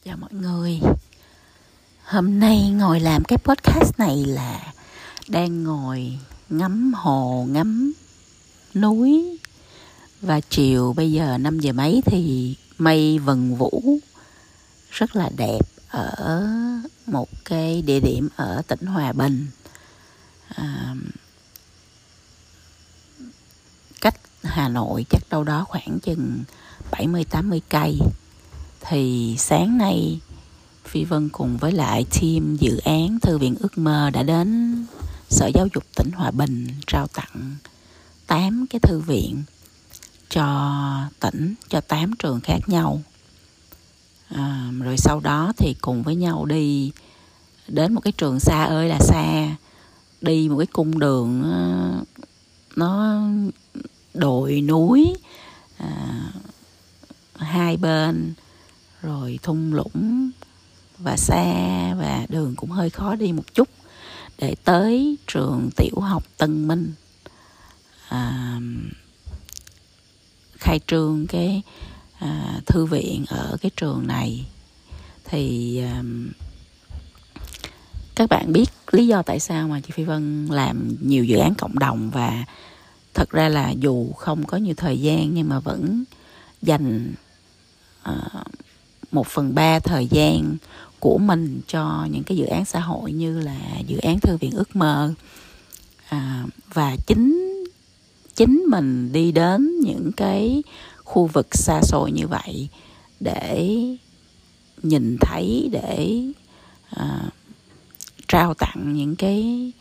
Chào mọi người. Hôm nay ngồi làm cái podcast này là đang ngồi ngắm hồ, ngắm núi. Và chiều bây giờ 5 giờ mấy thì mây vần vũ rất là đẹp ở một cái địa điểm ở tỉnh Hòa Bình. Cách Hà Nội chắc đâu đó khoảng chừng 70-80 cây. Thì sáng nay Phi Vân cùng với lại team dự án Thư viện Ước Mơ đã đến Sở Giáo dục tỉnh Hòa Bình trao tặng 8 cái thư viện cho tỉnh, cho 8 trường khác nhau. Rồi sau đó thì cùng với nhau đi đến một cái trường xa ơi là xa, đi một cái cung đường nó đồi núi, hai bên rồi thung lũng và xa, và đường cũng hơi khó đi một chút để tới trường tiểu học Tân Minh khai trương cái thư viện ở cái trường này. Thì các bạn biết lý do tại sao mà chị Phi Vân làm nhiều dự án cộng đồng, và thật ra là dù không có nhiều thời gian nhưng mà vẫn dành 1/3 thời gian của mình cho những cái dự án xã hội như là dự án Thư viện Ước Mơ. Và chính mình đi đến những cái khu vực xa xôi như vậy để nhìn thấy, để trao tặng những cái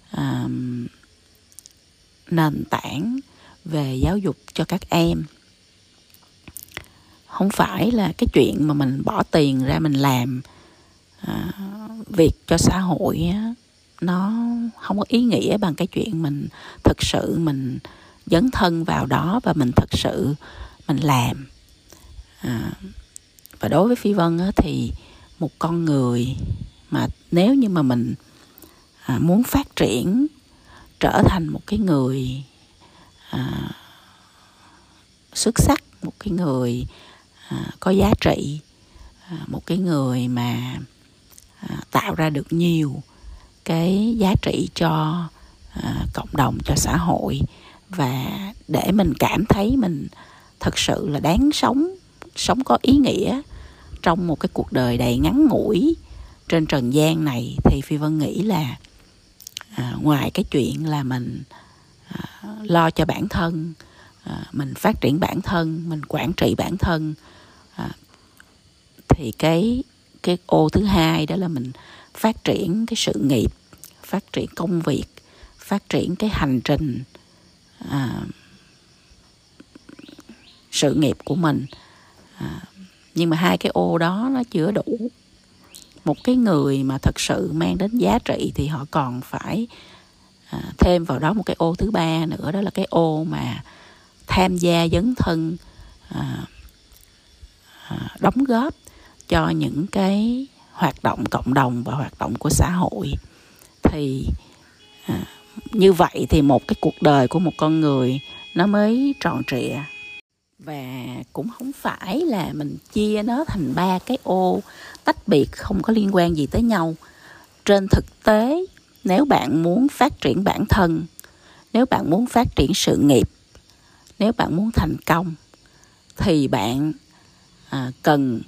nền tảng về giáo dục cho các em. Không phải là cái chuyện mà mình bỏ tiền ra mình làm việc cho xã hội á, nó không có ý nghĩa bằng cái chuyện mình thực sự mình dấn thân vào đó và mình thực sự mình làm. Và đối với Phi Vân á, thì một con người mà nếu như mà mình muốn phát triển trở thành một cái người xuất sắc, một cái người có giá trị, một cái người mà tạo ra được nhiều cái giá trị cho cộng đồng, cho xã hội, và để mình cảm thấy mình thật sự là đáng sống có ý nghĩa trong một cái cuộc đời đầy ngắn ngủi trên trần gian này, thì Phi Vân nghĩ là ngoài cái chuyện là mình lo cho bản thân, mình phát triển bản thân, mình quản trị bản thân, thì cái ô thứ hai đó là mình phát triển cái sự nghiệp, phát triển công việc, phát triển cái hành trình sự nghiệp của mình. Nhưng mà hai cái ô đó nó chưa đủ. Một cái người mà thật sự mang đến giá trị thì họ còn phải thêm vào đó một cái ô thứ ba nữa, đó là cái ô mà tham gia dấn thân, đóng góp cho những cái hoạt động cộng đồng và hoạt động của xã hội. Thì như vậy thì một cái cuộc đời của một con người nó mới tròn trịa. Và cũng không phải là mình chia nó thành 3 cái ô tách biệt không có liên quan gì tới nhau. Trên thực tế, nếu bạn muốn phát triển bản thân, nếu bạn muốn phát triển sự nghiệp, nếu bạn muốn thành công, thì bạn cần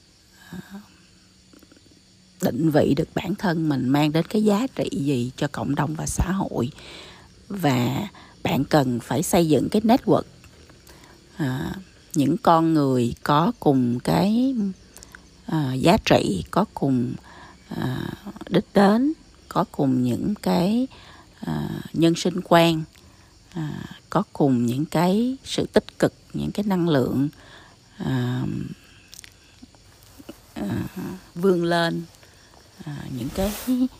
định vị được bản thân mình mang đến cái giá trị gì cho cộng đồng và xã hội. Và bạn cần phải xây dựng cái network, những con người có cùng cái giá trị, có cùng đích đến, có cùng những cái nhân sinh quan, có cùng những cái sự tích cực, những cái năng lượng vươn lên, những cái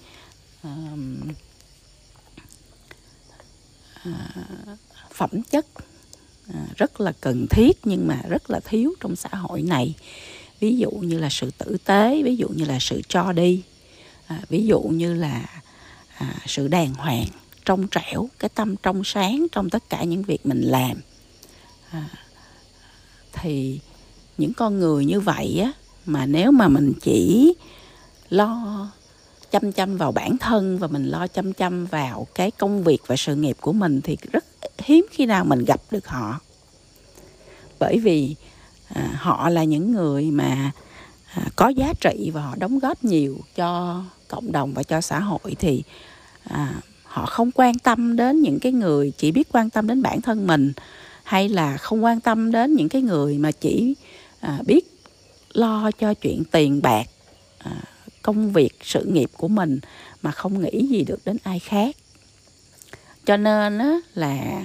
phẩm chất rất là cần thiết nhưng mà rất là thiếu trong xã hội này. Ví dụ như là sự tử tế, ví dụ như là sự cho đi, ví dụ như là sự đàng hoàng, trong trẻo, cái tâm trong sáng trong tất cả những việc mình làm. Thì những con người như vậy á, mà nếu mà mình chỉ lo chăm vào bản thân và mình lo chăm vào cái công việc và sự nghiệp của mình thì rất hiếm khi nào mình gặp được họ. Bởi vì họ là những người mà có giá trị và họ đóng góp nhiều cho cộng đồng và cho xã hội, thì họ không quan tâm đến những cái người chỉ biết quan tâm đến bản thân mình, hay là không quan tâm đến những cái người mà chỉ biết lo cho chuyện tiền bạc, công việc, sự nghiệp của mình mà không nghĩ gì được đến ai khác. Cho nên là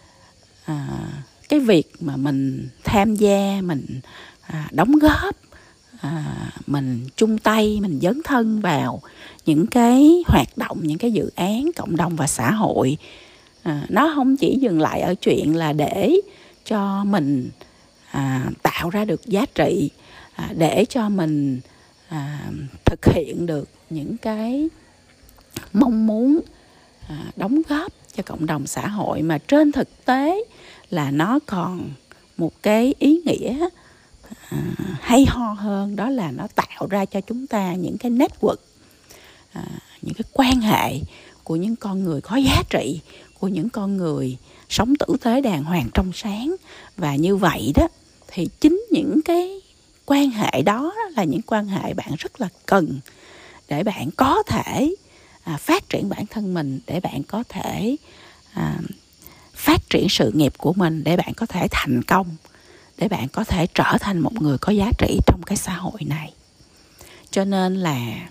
cái việc mà mình tham gia, mình đóng góp, mình chung tay, mình dấn thân vào những cái hoạt động, những cái dự án cộng đồng và xã hội, nó không chỉ dừng lại ở chuyện là để cho mình tạo ra được giá trị, để cho mình thực hiện được những cái mong muốn đóng góp cho cộng đồng xã hội, mà trên thực tế là nó còn một cái ý nghĩa hay ho hơn, đó là nó tạo ra cho chúng ta những cái network, những cái quan hệ của những con người có giá trị, của những con người sống tử tế đàng hoàng trong sáng. Và như vậy đó thì chính những cái quan hệ đó là những quan hệ bạn rất là cần để bạn có thể phát triển bản thân mình, để bạn có thể phát triển sự nghiệp của mình, để bạn có thể thành công, để bạn có thể trở thành một người có giá trị trong cái xã hội này. Cho nên là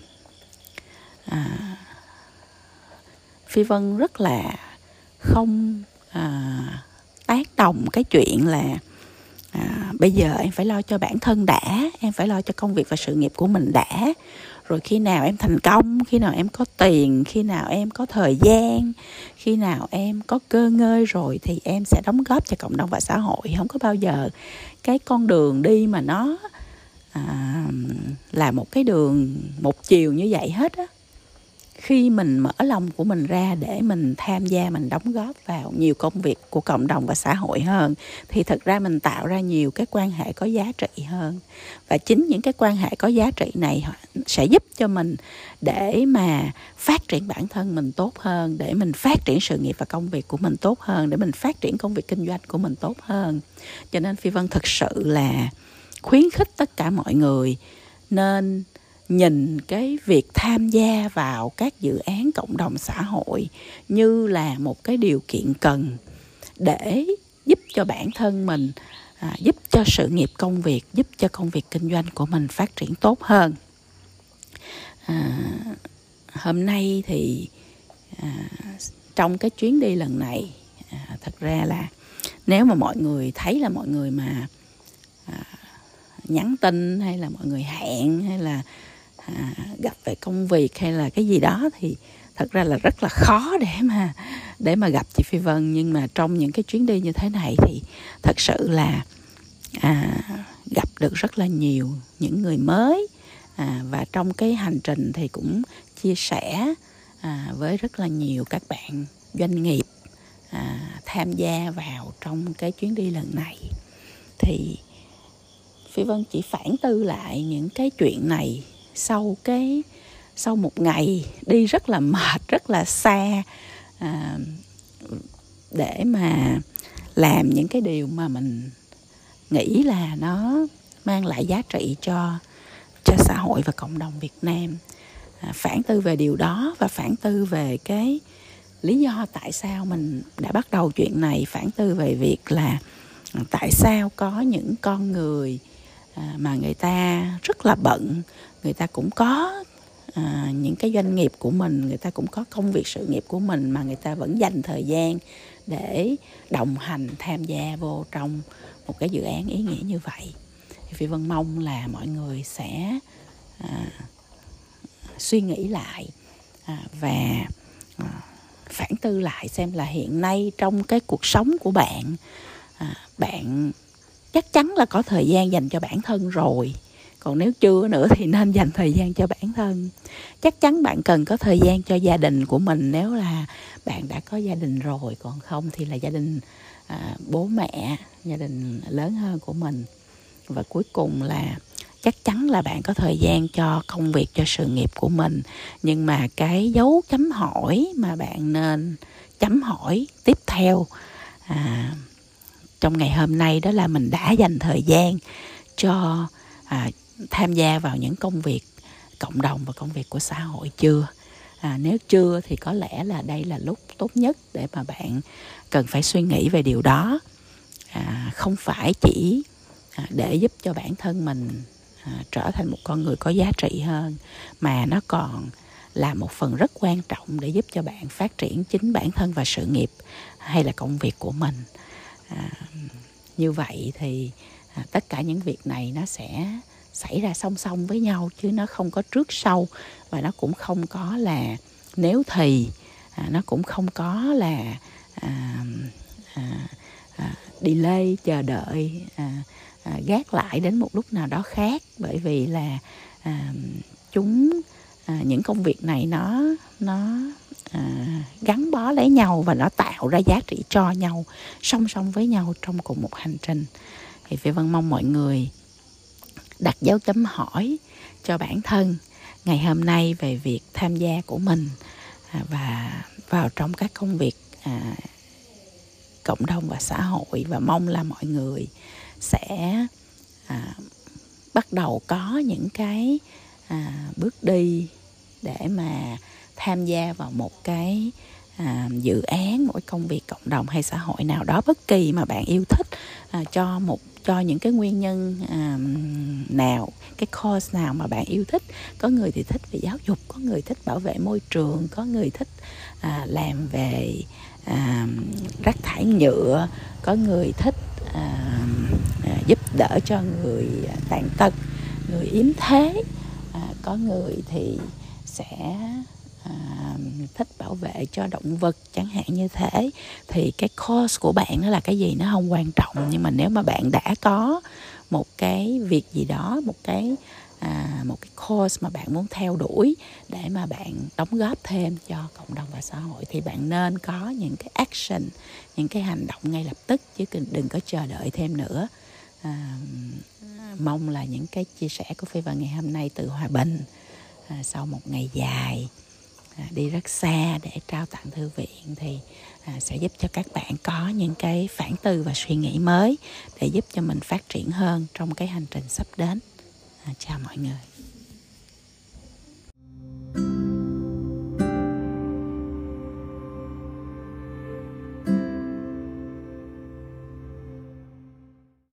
Phi Vân rất là không tán đồng cái chuyện là bây giờ em phải lo cho bản thân đã, em phải lo cho công việc và sự nghiệp của mình đã, rồi khi nào em thành công, khi nào em có tiền, khi nào em có thời gian, khi nào em có cơ ngơi rồi thì em sẽ đóng góp cho cộng đồng và xã hội. Không có bao giờ cái con đường đi mà nó là một cái đường một chiều như vậy hết á. Khi mình mở lòng của mình ra để mình tham gia, mình đóng góp vào nhiều công việc của cộng đồng và xã hội hơn, thì thực ra mình tạo ra nhiều cái quan hệ có giá trị hơn. Và chính những cái quan hệ có giá trị này sẽ giúp cho mình để mà phát triển bản thân mình tốt hơn, để mình phát triển sự nghiệp và công việc của mình tốt hơn, để mình phát triển công việc kinh doanh của mình tốt hơn. Cho nên Phi Vân thực sự là khuyến khích tất cả mọi người nên nhìn cái việc tham gia vào các dự án cộng đồng xã hội như là một cái điều kiện cần để giúp cho bản thân mình, giúp cho sự nghiệp công việc, giúp cho công việc kinh doanh của mình phát triển tốt hơn. Hôm nay thì trong cái chuyến đi lần này, thật ra là nếu mà mọi người thấy là mọi người mà nhắn tin hay là mọi người hẹn hay là gặp về công việc hay là cái gì đó thì thật ra là rất là khó để mà gặp chị Phi Vân. Nhưng mà trong những cái chuyến đi như thế này thì thật sự là gặp được rất là nhiều những người mới, và trong cái hành trình thì cũng chia sẻ với rất là nhiều các bạn doanh nghiệp tham gia vào trong cái chuyến đi lần này. Thì Phi Vân chỉ phản tư lại những cái chuyện này sau một ngày đi rất là mệt, rất là xa, để mà làm những cái điều mà mình nghĩ là nó mang lại giá trị cho xã hội và cộng đồng Việt Nam. Phản tư về điều đó và phản tư về cái lý do tại sao mình đã bắt đầu chuyện này, phản tư về việc là tại sao có những con người mà người ta rất là bận, người ta cũng có những cái doanh nghiệp của mình, người ta cũng có công việc sự nghiệp của mình, mà người ta vẫn dành thời gian để đồng hành tham gia vô trong một cái dự án ý nghĩa như vậy. Thì Phi Vân mong là mọi người sẽ suy nghĩ lại và phản tư lại xem là hiện nay trong cái cuộc sống của bạn, bạn chắc chắn là có thời gian dành cho bản thân rồi. Còn nếu chưa nữa thì nên dành thời gian cho bản thân. Chắc chắn bạn cần có thời gian cho gia đình của mình nếu là bạn đã có gia đình rồi. Còn không thì là gia đình bố mẹ, gia đình lớn hơn của mình. Và cuối cùng là chắc chắn là bạn có thời gian cho công việc, cho sự nghiệp của mình. Nhưng mà cái dấu chấm hỏi mà bạn nên chấm hỏi tiếp theo trong ngày hôm nay, đó là mình đã dành thời gian cho tham gia vào những công việc cộng đồng và công việc của xã hội chưa? Nếu chưa thì có lẽ là đây là lúc tốt nhất để mà bạn cần phải suy nghĩ về điều đó. Không phải chỉ để giúp cho bản thân mình trở thành một con người có giá trị hơn, mà nó còn là một phần rất quan trọng để giúp cho bạn phát triển chính bản thân và sự nghiệp hay là công việc của mình. Như vậy thì tất cả những việc này nó sẽ xảy ra song song với nhau, chứ nó không có trước sau, và nó cũng không có là nếu thì, nó cũng không có là delay, chờ đợi, gác lại đến một lúc nào đó khác. Bởi vì là những công việc này nó gắn bó lấy nhau và nó tạo ra giá trị cho nhau, song song với nhau trong cùng một hành trình. Thì Phi Vân mong mọi người đặt dấu chấm hỏi cho bản thân ngày hôm nay về việc tham gia của mình và vào trong các công việc cộng đồng và xã hội, và mong là mọi người sẽ bắt đầu có những cái bước đi để mà tham gia vào một cái dự án, một công việc cộng đồng hay xã hội nào đó bất kỳ mà bạn yêu thích, cho những cái nguyên nhân nào, cái cause nào mà bạn yêu thích. Có người thì thích về giáo dục, có người thích bảo vệ môi trường, có người thích làm về rác thải nhựa, có người thích giúp đỡ cho người tàn tật, người yếm thế, có người thì sẽ thích bảo vệ cho động vật chẳng hạn như thế. Thì cái cause của bạn nó là cái gì nó không quan trọng, nhưng mà nếu mà bạn đã có một cái việc gì đó, một cái cause mà bạn muốn theo đuổi để mà bạn đóng góp thêm cho cộng đồng và xã hội, thì bạn nên có những cái action, những cái hành động ngay lập tức, chứ đừng có chờ đợi thêm nữa. Mong là những cái chia sẻ của Phi Vân ngày hôm nay từ Hòa Bình, sau một ngày dài đi rất xa để trao tặng thư viện, thì sẽ giúp cho các bạn có những cái phản tư và suy nghĩ mới để giúp cho mình phát triển hơn trong cái hành trình sắp đến. Chào mọi người.